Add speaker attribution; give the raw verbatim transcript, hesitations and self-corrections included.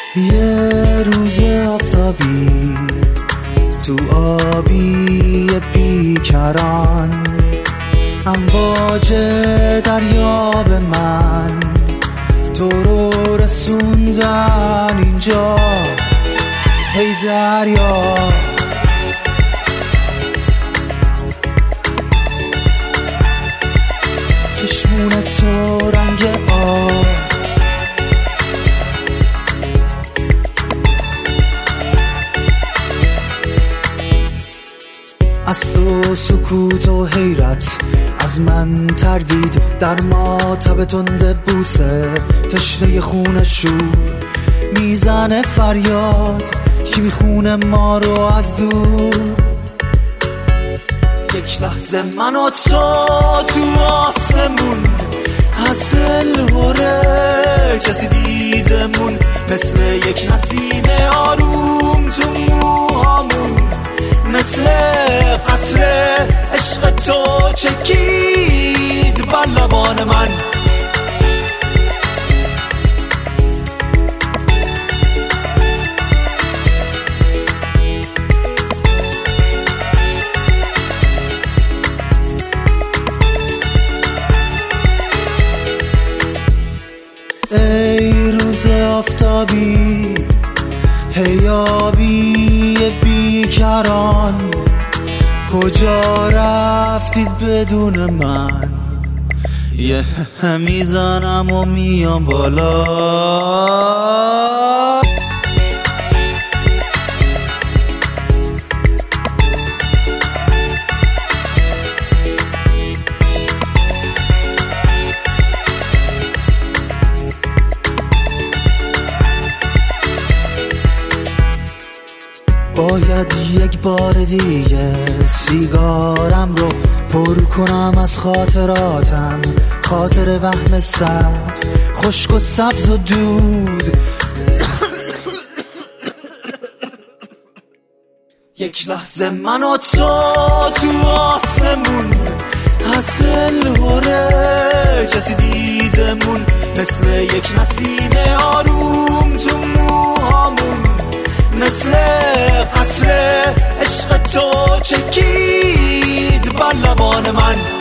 Speaker 1: یه روز آفتابی تو آبی بیکران، امواج دریا به من تو رو رسوندن اینجا. هی دریا چشمون تو رنگ آب، از تو سکوت و حیرت، از من تردید در ماتب تند بوسه، تشنه خون شور میزنه فریاد، کی میخونه ما رو از دور. یک لحظه من و تو تو آسمون، از دل هره کسی دیدمون، مثل یک نسیم آروم تو موهامون، مثل قطره عشق تو چکید بر لبان من. ای روز آفتابی، هی آبی بیکران، کجا رفتید بدون من؟ یه میزنم و میام بالا. باید یک بار دیگه سیگارم رو پر کنم از خاطراتم، خاطر وهم سبز، خشک و سبز و دود. یک لحظه من و تو تو آسمون، از دل هره کسی دیدمون، مثل یک نسیم آروم تو موهامون، مثل قطره عشق تو چکید بر لبان من.